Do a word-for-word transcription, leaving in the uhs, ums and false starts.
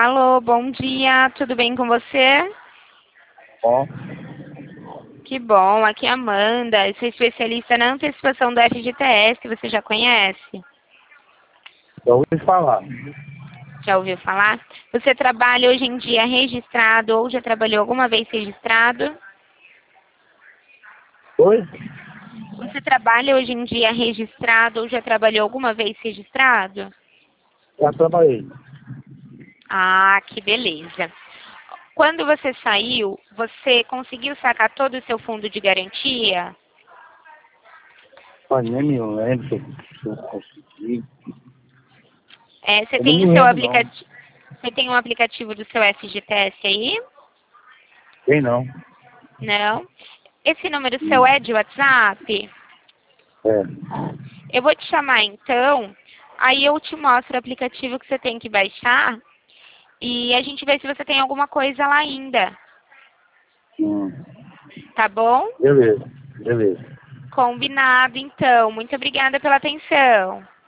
Alô, bom dia, tudo bem com você? Bom, Que bom, aqui é a Amanda, eu sou especialista na antecipação do F G T S, você já conhece? já ouvi falar. Já ouviu falar? Você trabalha hoje em dia registrado ou já trabalhou alguma vez registrado? Oi? Você trabalha hoje em dia registrado ou já trabalhou alguma vez registrado? Já trabalhei. Ah, que beleza. Quando você saiu, você conseguiu sacar todo o seu fundo de garantia? Mas nem me lembro se eu, se eu consegui. É, você Eu não tem me o seu lembro, não. aplicativo, você tem um aplicativo do seu F G T S aí? Tem não. Não. Esse número seu Hum. é de WhatsApp? É. Eu vou te chamar então, aí eu te mostro o aplicativo que você tem que baixar e a gente vê se você tem alguma coisa lá ainda, Hum. tá bom? Beleza, beleza. Combinado então. Muito obrigada pela atenção.